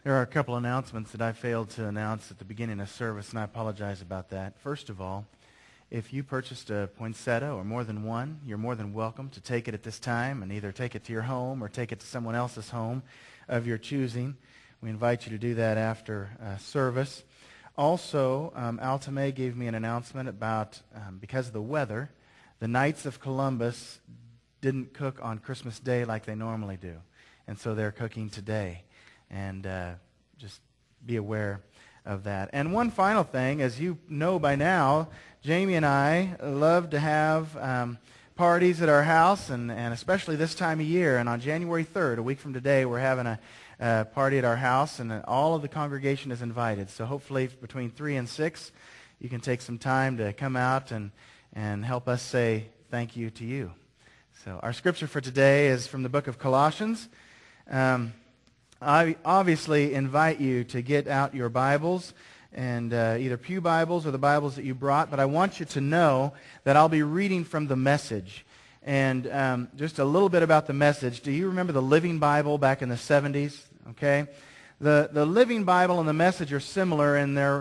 There are a couple announcements that I failed to announce at the beginning of service, and I apologize about that. First of all, if you purchased a poinsettia or more than one, you're more than welcome to take it at this time and either take it to your home or take it to someone else's home of your choosing. We invite you to do that after service. Also, Altamay gave me an announcement about, because of the weather, the Knights of Columbus didn't cook on Christmas Day like they normally do, and so they're cooking today. And just be aware of that. And one final thing, as you know by now, Jamie and I love to have parties at our house, and especially this time of year. And on January 3rd, a week from today, we're having a party at our house, and all of the congregation is invited. So hopefully between 3 and 6, you can take some time to come out and help us say thank you to you. So our scripture for today is from the book of Colossians. I obviously invite you to get out your Bibles, and either pew Bibles or the Bibles that you brought, but I want you to know that I'll be reading from the Message. And just a little bit about the Message. Do you remember the Living Bible back in the 70s? Okay, the Living Bible and the Message are similar in their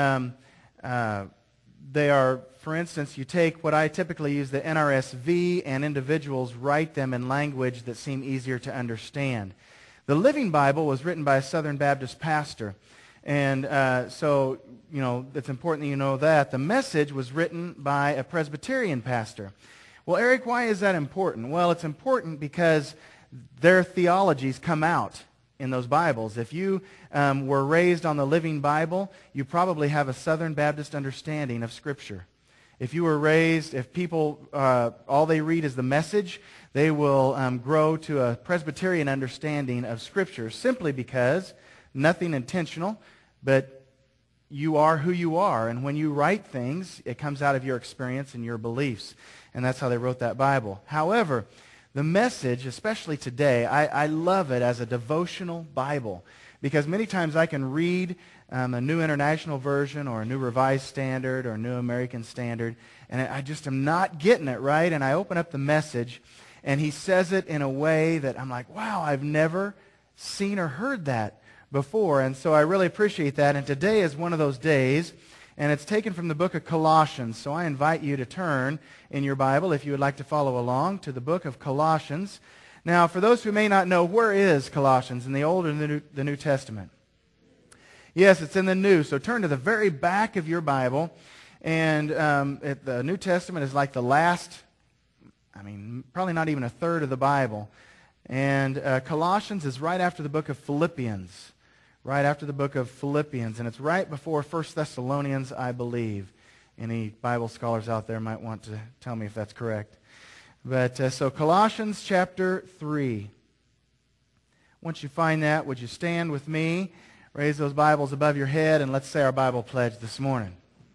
they are, for instance, you take what I typically use, the NRSV, and individuals write them in language that seem easier to understand. The Living Bible was written by a Southern Baptist pastor, and so, you know, it's important that you know that. The Message was written by a Presbyterian pastor. Well, Eric, why is that important? Well, it's important because their theologies come out in those Bibles. If you were raised on the Living Bible, you probably have a Southern Baptist understanding of Scripture. If you were raised, if people, all they read is the Message, they will grow to a Presbyterian understanding of Scripture, simply because, nothing intentional, but you are who you are. And when you write things, it comes out of your experience and your beliefs. And that's how they wrote that Bible. However, the Message, especially today, I love it as a devotional Bible, because many times I can read a New International Version or a New Revised Standard or a New American Standard, and I just am not getting it right, and I open up the Message, and he says it in a way that I'm like, wow, I've never seen or heard that before, and so I really appreciate that. And today is one of those days, and it's taken from the book of Colossians, so I invite you to turn in your Bible, if you would like to follow along, to the book of Colossians. Now, for those who may not know, where is Colossians, in the Old or the New Testament? Yes, it's in the New, so turn to the very back of your Bible, and the New Testament is like the last, probably not even a third of the Bible. And Colossians is right after the book of Philippians. Right after the book of Philippians. And it's right before 1 Thessalonians, I believe. Any Bible scholars out there might want to tell me if that's correct. But so Colossians chapter 3. Once you find that, would you stand with me? Raise those Bibles above your head, and let's say our Bible pledge this morning.